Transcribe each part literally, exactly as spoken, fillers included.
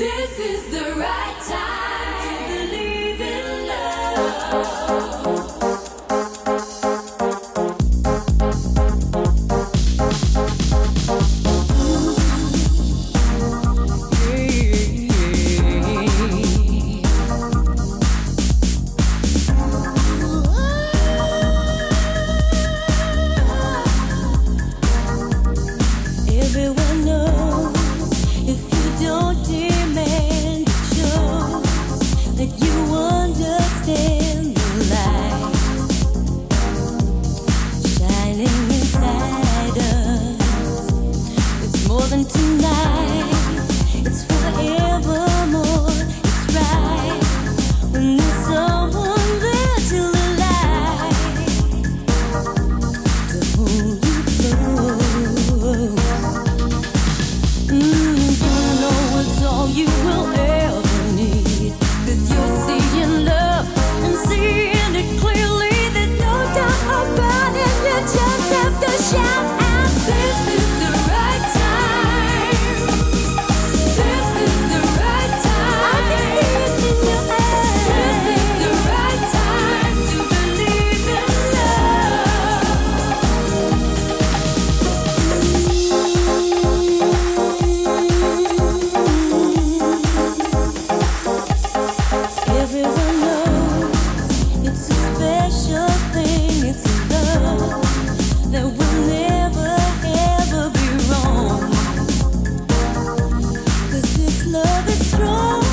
This is the right time to believe in love. Everyone knows if you don't demand it shows that you understand the light shining inside us. It's more than tonight, it's forevermore. It's right when there's someone there to the light to hold you close. All you will ever need, 'cause you're seeing love and seeing it clearly. There's no doubt about it. You just have to shout out. This is the right time. This is the right time. I can see it in your eyes. This is the right time to believe in Everyone knows it's a special thing. It's a love that will never ever be wrong. 'Cause this love is strong.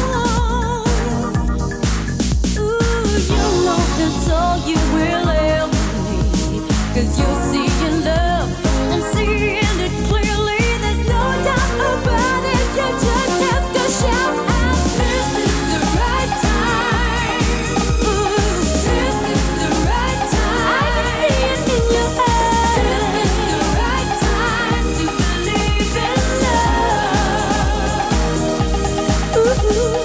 Ooh, you know it's all you will ever need. 'Cause you're seeing love and seeing it clearly. There's no doubt about it. You just have to shout out. This is the right time. Ooh, this is the right time. I can see it in your eyes. This is the right time to believe in love. Ooh.